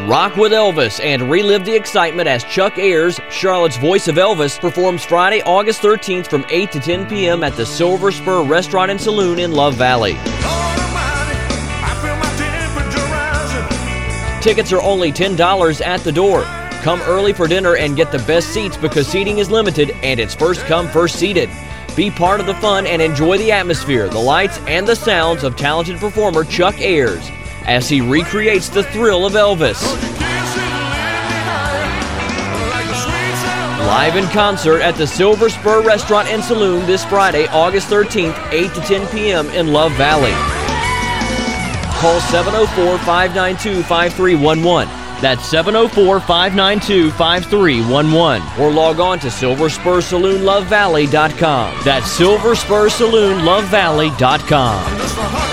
Rock with Elvis and relive the excitement as Chuck Ayers, Charlotte's voice of Elvis, performs Friday, August 13th from 8 to 10 p.m. at the Silver Spur Restaurant and Saloon in Love Valley. Tickets are only $10 at the door. Come early for dinner and get the best seats because seating is limited and it's first come, first seated. Be part of the fun and enjoy the atmosphere, the lights, and the sounds of talented performer Chuck Ayers as he recreates the thrill of Elvis. Live in concert at the Silver Spur Restaurant and Saloon this Friday, August 13th, 8 to 10 p.m. in Love Valley. Call 704-592-5311. That's 704-592-5311. Or log on to SilverSpurSaloonLoveValley.com. That's SilverSpurSaloonLoveValley.com.